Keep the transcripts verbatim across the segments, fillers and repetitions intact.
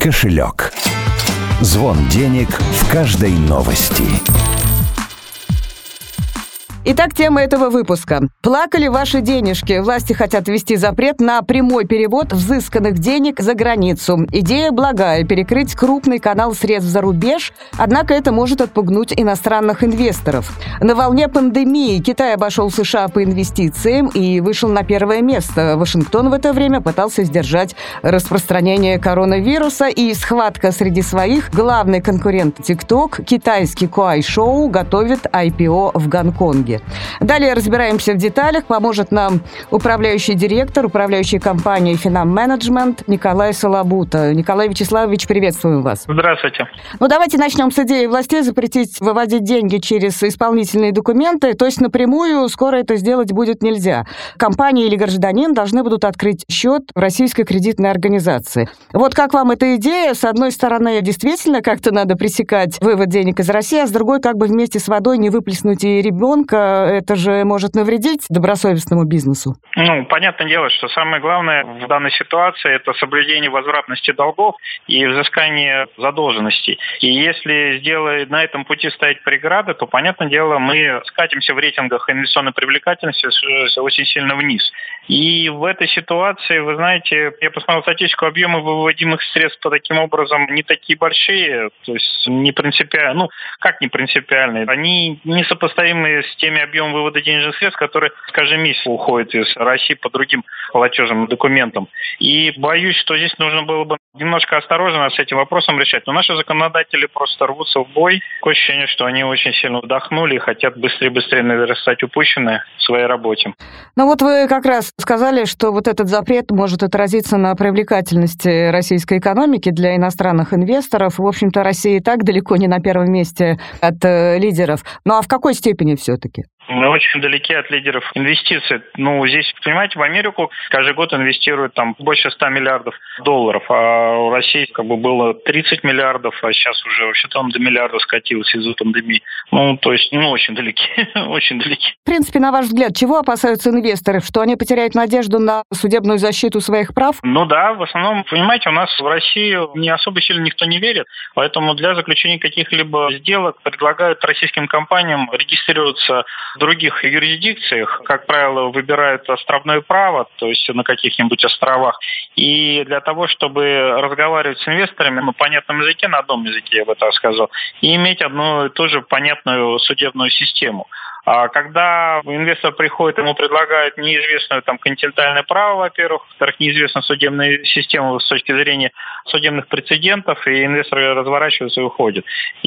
кошелек. Звон денег в каждой новости. Итак, тема этого выпуска. Плакали ваши денежки. Власти хотят ввести запрет на прямой перевод взысканных денег за границу. Идея благая – перекрыть крупный канал средств за рубеж, однако это может отпугнуть иностранных инвесторов. На волне пандемии Китай обошел США по инвестициям и вышел на первое место. Вашингтон в это время пытался сдержать распространение коронавируса, и схватка среди своих. Главный конкурент TikTok, китайский Kuaishou, готовит ай пи о в Гонконге. Далее разбираемся в деталях. Поможет нам управляющий директор управляющей компании «Финам Менеджмент» Николай Солобута. Николай Вячеславович, приветствуем вас. Здравствуйте. Ну, давайте начнем с идеи властей запретить выводить деньги через исполнительные документы, то есть напрямую скоро это сделать будет нельзя. Компания или гражданин должны будут открыть счет в российской кредитной организации. Вот как вам эта идея? С одной стороны, действительно как-то надо пресекать вывод денег из России, а с другой, как бы вместе с водой не выплеснуть и ребенка. Это же может навредить добросовестному бизнесу. Ну, понятное дело, что самое главное в данной ситуации – это соблюдение возвратности долгов и взыскание задолженностей. И если сделать на этом пути стоять преграды, то, понятное дело, мы скатимся в рейтингах инвестиционной привлекательности очень сильно вниз. И в этой ситуации, вы знаете, я посмотрел статистику, объемы выводимых средств таким образом не такие большие, то есть не принципиально, ну, как не принципиальные, они несопоставимы с теми объемами вывода денежных средств, которые, скажем, месяц уходят из России по другим платежным документам. И боюсь, что здесь нужно было бы немножко осторожно с этим вопросом решать. Но наши законодатели просто рвутся в бой. Такое ощущение, что они очень сильно вдохнули и хотят быстрее-быстрее наверстать упущенное в своей работе. Ну вот вы как раз сказали, что вот этот запрет может отразиться на привлекательности российской экономики для иностранных инвесторов. В общем-то, Россия и так далеко не на первом месте от э, лидеров. Ну а в какой степени все-таки? Мы очень далеки от лидеров инвестиций. Ну, здесь, понимаете, в Америку каждый год инвестируют там больше ста миллиардов долларов, а в России как бы было тридцать миллиардов, а сейчас уже вообще-то он до миллиарда скатился из-за пандемии. Ну, то есть, ну, очень далеки, очень далеки. В принципе, на ваш взгляд, чего опасаются инвесторы? Что они потеряют надежду на судебную защиту своих прав? Ну да, в основном, понимаете, у нас в России не особо сильно никто не верит, поэтому для заключения каких-либо сделок предлагают российским компаниям регистрироваться в других юрисдикциях, как правило, выбирают островное право, то есть на каких-нибудь островах. И для того, чтобы разговаривать с инвесторами на понятном языке, на одном языке, я бы так сказал, и иметь одну и ту же понятную судебную систему. А когда инвестор приходит, ему предлагают неизвестное там континентальное право, во-первых, во-вторых, неизвестную судебную систему с точки зрения судебных прецедентов, и инвестор разворачивается и уходит.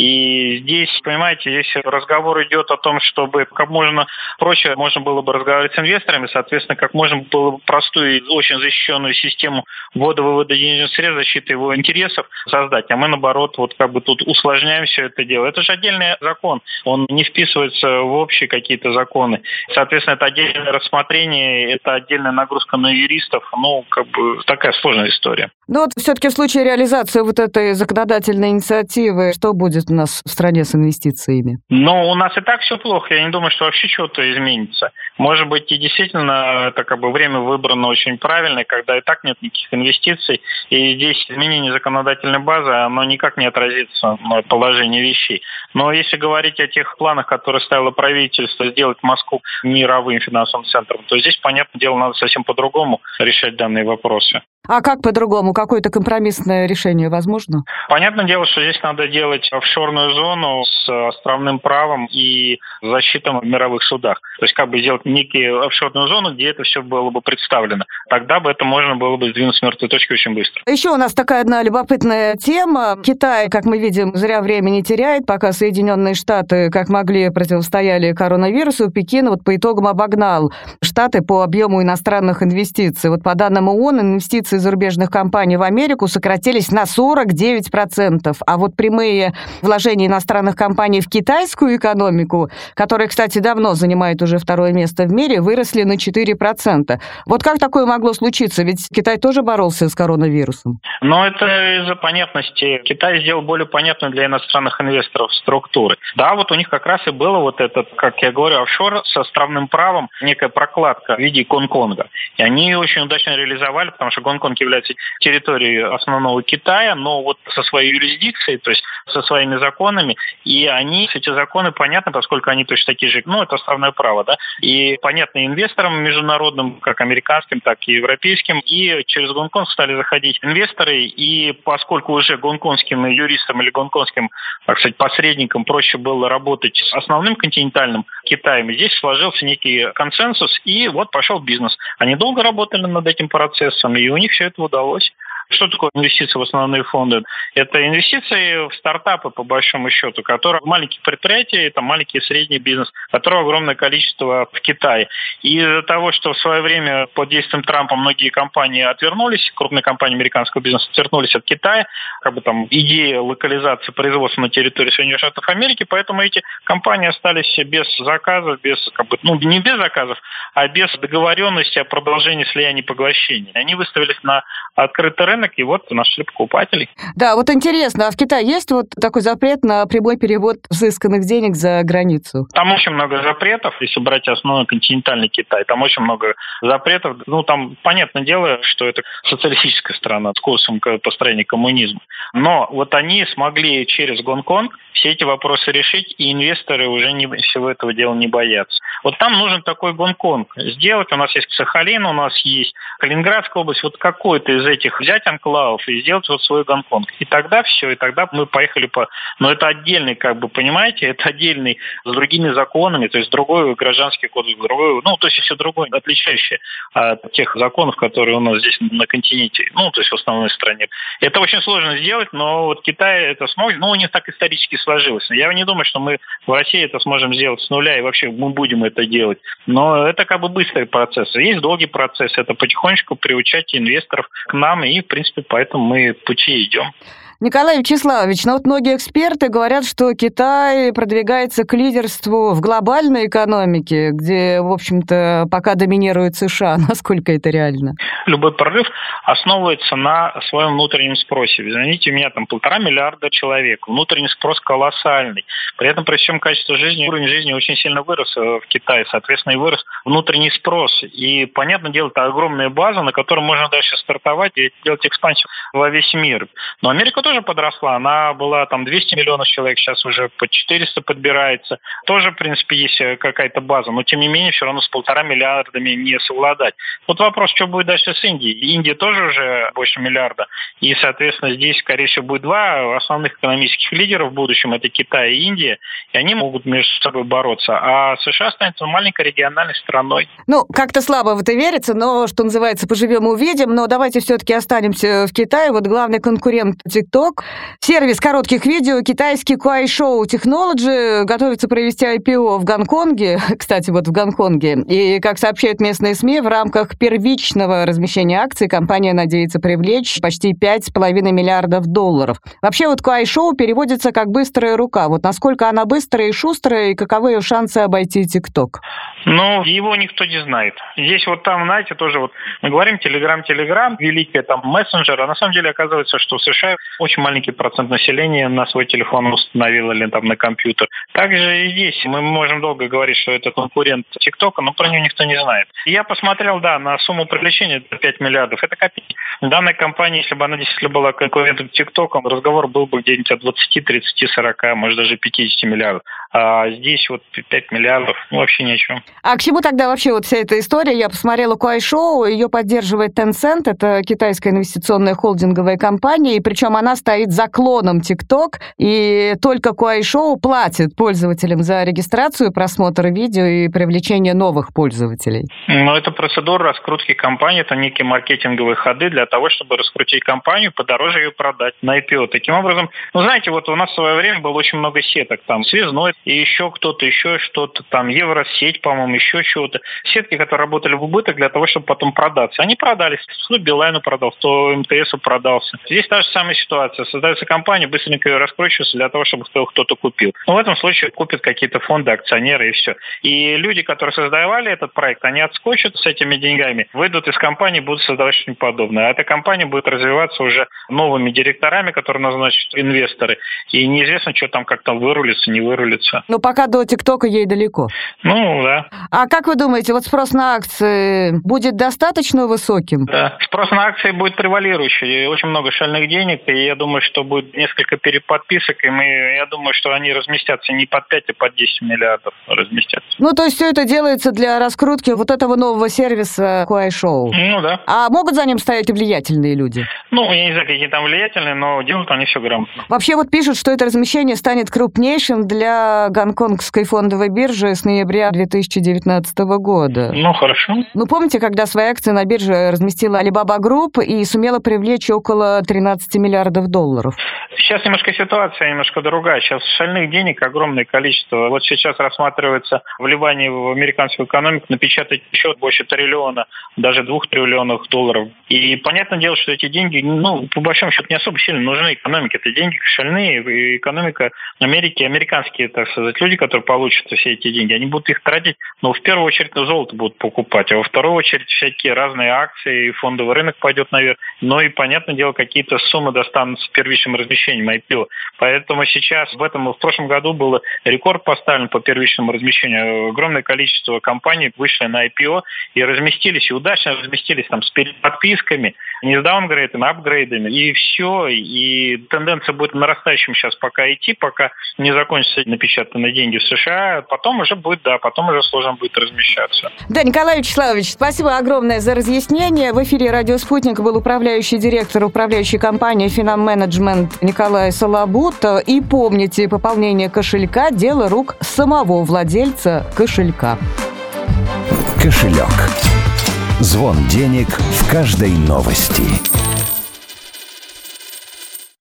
И здесь, понимаете, здесь разговор идет о том, чтобы как можно проще можно было бы разговаривать с инвесторами, соответственно, как можно было бы простую и очень защищенную систему ввода-вывода денежных средств, защиты его интересов создать. А мы, наоборот, вот как бы тут усложняем все это дело. Это же отдельный закон, он не вписывается в общие какие-то законы. Соответственно, это отдельное рассмотрение, это отдельная нагрузка на юристов. Ну, как бы такая сложная история. Ну вот все-таки в случае реализации вот этой законодательной инициативы, что будет у нас в стране с инвестициями? Ну, у нас и так все плохо. Я не думаю, что вообще что-то изменится. Может быть, и действительно, это как бы время выбрано очень правильное, когда и так нет никаких инвестиций. И здесь изменение законодательной базы, оно никак не отразится на положении вещей. Но если говорить о тех планах, которые ставило правительство, сделать Москву мировым финансовым центром, то здесь, понятное дело, надо совсем по-другому решать данные вопросы. А как по-другому? Какое-то компромиссное решение возможно? Понятное дело, что здесь надо делать офшорную зону с островным правом и защитой в мировых судах. То есть как бы сделать некую офшорную зону, где это все было бы представлено. Тогда бы это можно было бы сдвинуть с мертвой точки очень быстро. Еще у нас такая одна любопытная тема. Китай, как мы видим, зря времени теряет, пока Соединенные Штаты, как могли, противостояли коронавирусу. Пекин вот по итогам обогнал Штаты по объему иностранных инвестиций. Вот по данным ООН, инвестиции зарубежных компаний в Америку сократились на сорок девять процентов, а вот прямые вложения иностранных компаний в китайскую экономику, которая, кстати, давно занимает уже второе место в мире, выросли на четыре процента. Вот как такое могло случиться? Ведь Китай тоже боролся с коронавирусом. Но это из-за понятности. Китай сделал более понятную для иностранных инвесторов структуры. Да, вот у них как раз и было вот этот, как я говорю, офшор с островным правом, некая прокладка в виде Гонконга. И они ее очень удачно реализовали, потому что Гонконг Гонконг является территорией основного Китая, но вот со своей юрисдикцией, то есть со своими законами, и они, эти законы понятны, поскольку они точно такие же, ну, это основное право, да, и понятны инвесторам международным, как американским, так и европейским, и через Гонконг стали заходить инвесторы, и поскольку уже гонконгским юристам или гонконгским, так сказать, посредникам проще было работать с основным континентальным Китаем, здесь сложился некий консенсус, и вот пошел бизнес. Они долго работали над этим процессом, и у них все это удалось. Что такое инвестиции в основные фонды? Это инвестиции в стартапы, по большому счету, которые маленькие предприятия, это маленький и средний бизнес, которого огромное количество в Китае. И из-за того, что в свое время под действием Трампа многие компании отвернулись, крупные компании американского бизнеса отвернулись от Китая, как бы там идея локализации производства на территории Соединенных Штатов Америки, поэтому эти компании остались без заказов, без, как бы, ну, не без заказов, а без договоренности о продолжении слияния и поглощения. Они выставились на открытый рынок, и вот нашли покупателей. Да, вот интересно, а в Китае есть вот такой запрет на прямой перевод взысканных денег за границу? Там очень много запретов, если брать основной континентальный Китай, там очень много запретов. Ну, там, понятное дело, что это социалистическая страна с курсом к построению коммунизма. Но вот они смогли через Гонконг все эти вопросы решить, и инвесторы уже не, всего этого дела не боятся. Вот там нужен такой Гонконг сделать. У нас есть Сахалин, у нас есть Калининградская область. Вот какой-то из этих взять анклавов и сделать вот свой Гонконг. И тогда все, и тогда мы поехали по... Но это отдельный, как бы, понимаете, это отдельный с другими законами, то есть другой гражданский кодекс, другой, ну, то есть все другое, отличающее от тех законов, которые у нас здесь на континенте, ну, то есть в основной стране. Это очень сложно сделать, но вот Китай это сможет, ну, у них так исторически сложилось. Я не думаю, что мы в России это сможем сделать с нуля, и вообще мы будем это делать. Но это как бы быстрый процесс. Есть долгий процесс, это потихонечку приучать инвесторов к нам, и, в принципе, поэтому мы пути идем. Николай Вячеславович, ну вот многие эксперты говорят, что Китай продвигается к лидерству в глобальной экономике, где, в общем-то, пока доминирует США. Насколько это реально? Любой прорыв основывается на своем внутреннем спросе. Извините меня, там полтора миллиарда человек. Внутренний спрос колоссальный. При этом, при всем качестве жизни, уровень жизни очень сильно вырос в Китае. Соответственно, и вырос внутренний спрос. И, понятное дело, это огромная база, на которой можно дальше стартовать и делать экспансию во весь мир. Но Америка тоже подросла. Она была там двести миллионов человек, сейчас уже по четыреста подбирается. Тоже, в принципе, есть какая-то база, но, тем не менее, все равно с полтора миллиардами не совладать. Вот вопрос, что будет дальше с Индией. Индия тоже уже больше миллиарда. И, соответственно, здесь, скорее всего, будет два основных экономических лидера в будущем. Это Китай и Индия. И они могут между собой бороться. А США останется маленькой региональной страной. Ну, как-то слабо в это верится, но, что называется, поживем и увидим. Но давайте все-таки останемся в Китае. Вот главный конкурент TikTok, сервис коротких видео, китайский Kuaishou Technology, готовится провести ай пи о в Гонконге, кстати, вот в Гонконге. И, как сообщают местные СМИ, в рамках первичного размещения акций компания надеется привлечь почти пять с половиной миллиардов долларов. Вообще вот Kuaishou переводится как «быстрая рука». Вот насколько она быстрая и шустрая, и каковы ее шансы обойти TikTok? Ну, его никто не знает. Здесь вот там, знаете, тоже вот мы говорим Telegram, Telegram, великий там мессенджер, а на самом деле оказывается, что в США очень маленький процент населения на свой телефон установил или там на компьютер. Также и здесь мы можем долго говорить, что это конкурент ТикТока, но про него никто не знает. Я посмотрел, да, на сумму привлечения пять миллиардов. Это копейки. Данная компания, если бы она действительно была конкурентом ТикТока, разговор был бы где-нибудь от двадцати, тридцати, сорока, может даже пятидесяти миллиардов. А здесь вот пять миллиардов, ну вообще ни о чем. А к чему тогда вообще вот вся эта история? Я посмотрела Kuaishou, ее поддерживает Tencent, это китайская инвестиционная холдинговая компания, и причем она стоит за клоном TikTok, и только Kuaishou платит пользователям за регистрацию, просмотр видео и привлечение новых пользователей. Ну, это процедура раскрутки компании, это некие маркетинговые ходы для того, чтобы раскрутить компанию, подороже ее продать на ай пи о. Таким образом, ну, знаете, вот у нас в свое время было очень много сеток, там, Связной, и еще кто-то, еще что-то, там, Евросеть, по-моему, еще чего-то. Сетки, которые работали в убыток для того, чтобы потом продаться. Они продались. То Билайну продался, то эм тэ эсу продался. Здесь та же самая ситуация. создаваться? Создается компания, быстренько ее раскручивается для того, чтобы кто-то купил. Но в этом случае купят какие-то фонды, акционеры и все. И люди, которые создавали этот проект, они отскочат с этими деньгами, выйдут из компании, будут создавать что-нибудь подобное. А эта компания будет развиваться уже новыми директорами, которые назначат инвесторы. И неизвестно, что там, как там вырулится, не вырулится. Но пока до ТикТока ей далеко. Ну, да. А как вы думаете, вот спрос на акции будет достаточно высоким? Да. Спрос на акции будет превалирующий. Очень много шальных денег, и я думаю, что будет несколько переподписок, и мы, я думаю, что они разместятся не под пять, а под десять миллиардов разместятся. Ну, то есть все это делается для раскрутки вот этого нового сервиса Kuaishou? Ну, да. А могут за ним стоять и влиятельные люди? Ну, я не знаю, какие там влиятельные, но делают они все грамотно. Вообще вот пишут, что это размещение станет крупнейшим для гонконгской фондовой биржи с ноября две тысячи девятнадцатого года. Ну, хорошо. Ну, помните, когда свои акции на бирже разместила Alibaba Group и сумела привлечь около тринадцать миллиардов долларов? Сейчас немножко ситуация немножко другая. Сейчас шальных денег огромное количество. Вот сейчас рассматривается вливание в американскую экономику, напечатать еще больше триллиона, даже двух триллионов долларов. И понятное дело, что эти деньги, ну, по большому счету, не особо сильно нужны экономике. Это деньги шальные. И экономика Америки, американские, так сказать, люди, которые получат все эти деньги, они будут их тратить, но в первую очередь на золото будут покупать, а во вторую очередь всякие разные акции, и фондовый рынок пойдет наверх. Но и, понятное дело, какие-то суммы достанутся первичным размещением ай пи о. Поэтому сейчас, в этом, в прошлом году был рекорд поставлен по первичному размещению. Огромное количество компаний вышли на ай пи о и разместились, и удачно разместились там с переподписками, не с даунгрейдами, а апгрейдами, и все. И тенденция будет нарастающим сейчас пока идти, пока не закончатся напечатанные деньги в США. Потом уже будет, да, потом уже сложно будет размещаться. Да, Николай Вячеславович, спасибо огромное за разъяснение. В эфире «Радио Спутник» был управляющий директор управляющей компании «Финам-менеджмент» Николай Солобут. И помните, пополнение кошелька – дело рук самого владельца кошелька. Кошелек. Звон денег в каждой новости.